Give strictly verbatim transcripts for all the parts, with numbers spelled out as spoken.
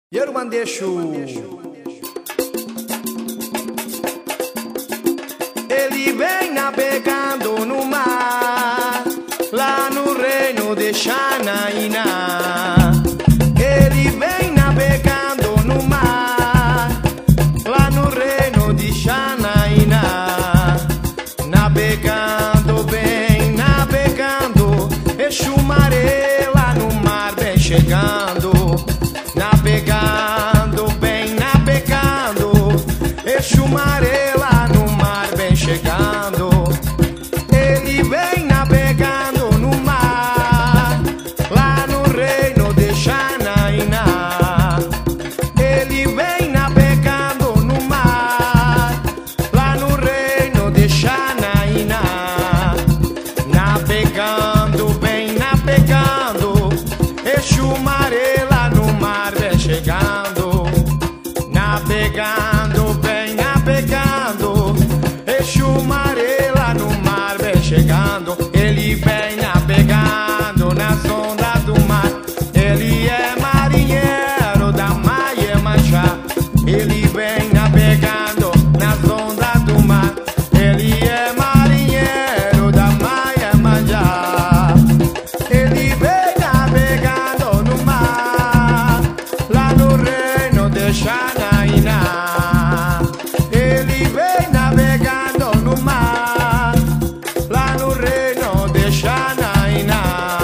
Yorubandexu. Ele vem navegando no mar, lá no reino de Xanaína. Ele vem navegando no mar, lá no reino de Xanaína. Navegando, bem navegando, Exu Maré lá no mar vem chegando. Navegando, bem navegando, Exu Maré lá no mar vem chegando. Ele vem navegando no mar, lá no reino de Xanaína. Ele vem navegando no mar, lá no reino de Xanaína. Navegando, bem navegando, Exu Maré lá no mar vem chegando. Navegando, bem navegando, Exu Maré lá no mar vem chegando. Ele vem navegando nas ondas do mar. Ele é marinheiro da Maiemanjá. Ele vem navegando nas ondas do mar. Ele é marinheiro da Maiemanjá. Ele vem navegando no mar, lá no reino de Xanaína. Ele vem navegando no mar, lá no reino de Xanaína.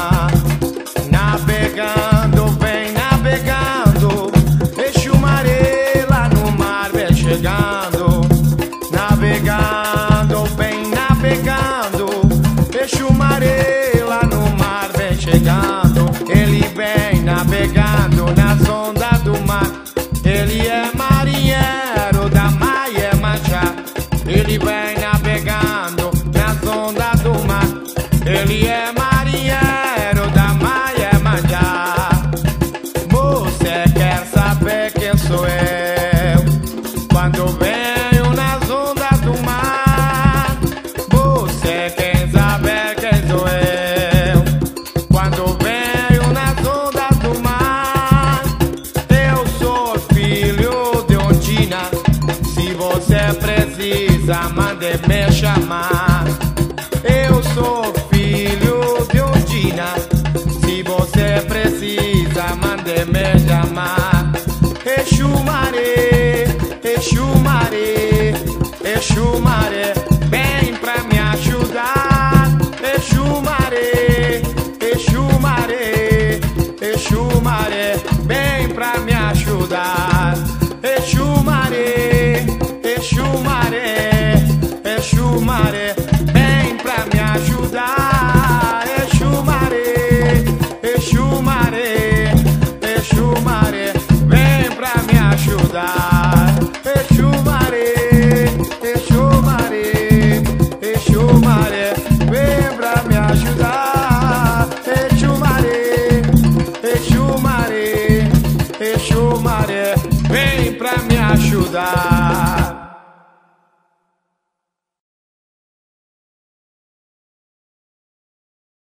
Navegando, vem navegando, Exu Maré lá no mar vem chegando. Navegando, vem navegando, Exu Maré lá no mar vem chegando. Ele vem navegando nas ondas do mar. Ele é marinheiro da Maiemanjá. Ele vem navegando nas ondas do mar. Ele é marinheiro da Maiemanjá. Você quer saber quem sou eu? Quando venho nas ondas do mar. Você quer saber quem sou eu? Quando venho nas ondas do mar. Eu sou filho de Ondina. Se você precisa, mande me chamar. Eu sou filho de Ondina. Se você precisa, mande me chamar. Exu Maré, Exu Maré, Exu Maré, vem pra me ajudar. Exu Maré, Exu Maré, Exu Maré, vem pra me ajudar. Exu Maré, Exu Maré, Exu Maré, vem pra me ajudar. Exu Maré, Exu Maré, Exu Maré, vem pra me ajudar. Exu Maré, Exu Maré, Exu Maré, vem pra me ajudar. Exu Maré, Exu Maré, Exu Maré, vem pra me ajudar.